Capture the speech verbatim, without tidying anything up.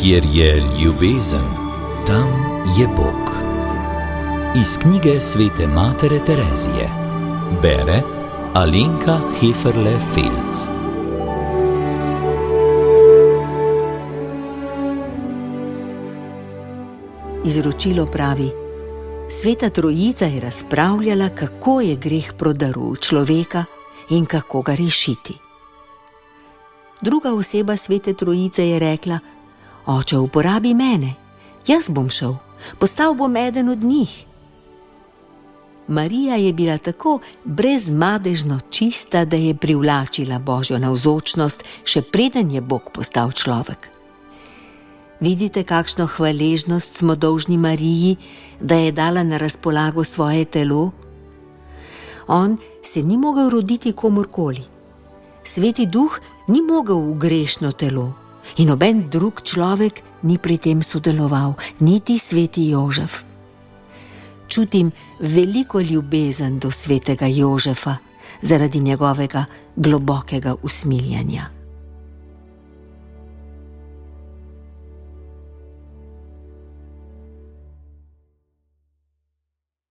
Kjer je ljubezen, tam je Bog. Iz knjige svete matere Terezije. Bere Alenka Heferle-Felc. Izročilo pravi: Sveta Trojica je razpravljala, kako je greh prodrl človeka in kako ga rešiti. Druga oseba Svete Trojice je rekla: Oče, uporabi mene, jaz bom šel, postal bom eden od njih. Marija je bila tako brezmadežno čista, da je privlačila Božjo navzočnost, še preden je Bog postal človek. Vidite, kakšno hvaležnost smo dolžni Mariji, da je dala na razpolago svoje telo? On se ni mogel roditi komurkoli. Sveti Duh ni mogel v grešno telo in noben drug človek ni pri tem sodeloval, niti sveti Jožef. Čutim veliko ljubezen do svetega Jožefa zaradi njegovega globokega usmiljenja.